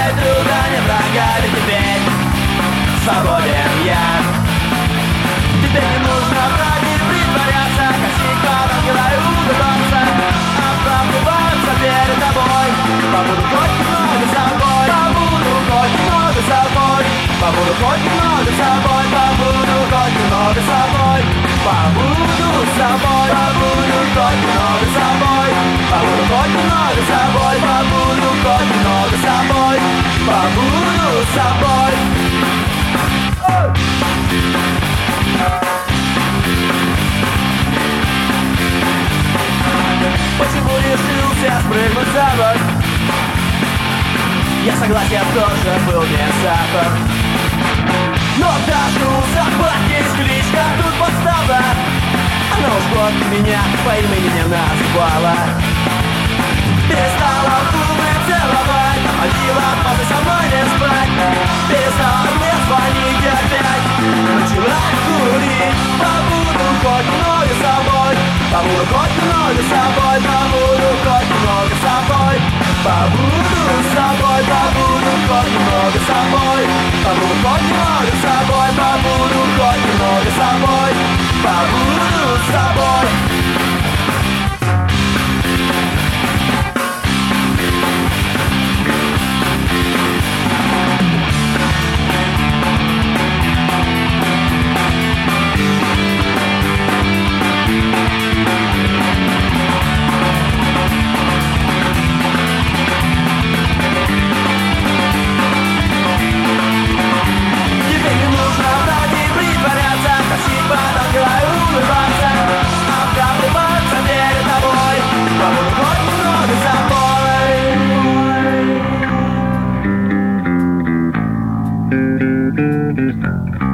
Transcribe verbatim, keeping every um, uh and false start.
нет друга, нет врага, ведь теперь свободен я. Теперь не нужно врать и притворяться, косить под ангела и улыбаться, оправдываться перед тобой. Побуду хоть немного собой, побуду хоть немного собой, побуду хоть немного собой, побуду хоть немного собой, побуду собой, побуду хоть немного собой, побуду хоть немного собой, побуду хоть немного собой, побуду собой. Почему решился спрыгнуть за борт? Я согласен, тоже был не сахар. Но дождался платить кличка, тут подстава. Она уж год меня по имени не назвала. Перестала губы целовать, ходила после со мной не спать. Перестала мне звонить опять, начала курить. Побуду хоть немного собой, побуду хоть немного собой, побуду хоть немного собой, побуду собой, побуду хоть немного собой, побуду хоть немного собой, побуду хоть немного собой, побуду собой. Thank you.